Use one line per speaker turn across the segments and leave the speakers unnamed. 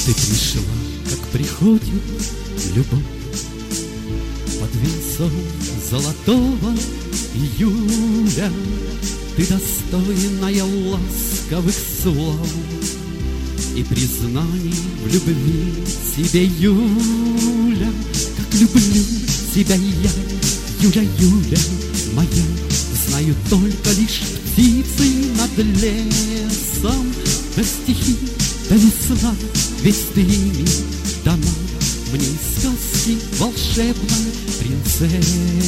Ты пришла, как приходит любовь, под венцом золотого июля. Ты достойная ласковых слов и признаний в любви тебе, Юля. Как люблю тебя я, Юля, Юля моя. Знаю только лишь птицы над лесом, да стихи, да весна, ведь ты ими дана мне из сказки волшебная принцесса.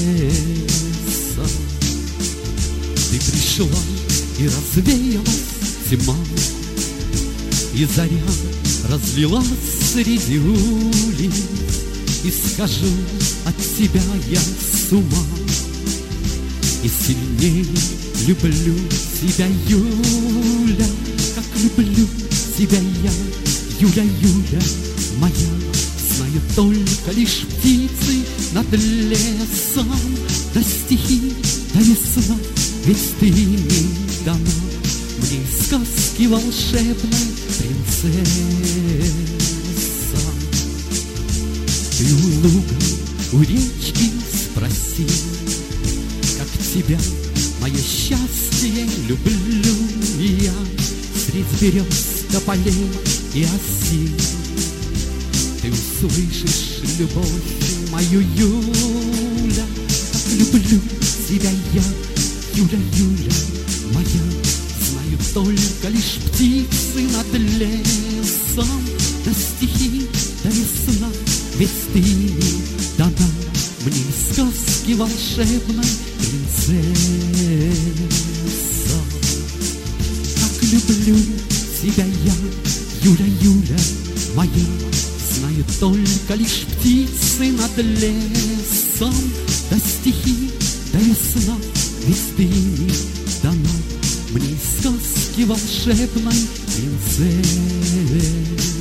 Ты пришла и развеялась тьма, и заря разлилась среди улиц, и скажу, от тебя я с ума, и сильнее люблю тебя, Юля. Как люблю тебя я, Юля, Юля моя. Знаю только лишь птицы над лесом, да стихи, да весна, ведь ты ими дана мне из сказки волшебной принцесса. Ты у луга, у речки спроси, как тебя, мое счастье, люблю я. Средь берез, тополей и осин ты услышишь любовь мою, Юля. Как люблю тебя я, Юля, Юля моя. Знаю только лишь птицы над лесом, да стихи, да весна, ведь ты ими дана мне из сказки волшебной принцесса. Как люблю тебя я, Юля, Юля моя. Знаю только лишь птицы над лесом, да стихи, да весна, ведь ты ими дана мне из сказки волшебной принцесса.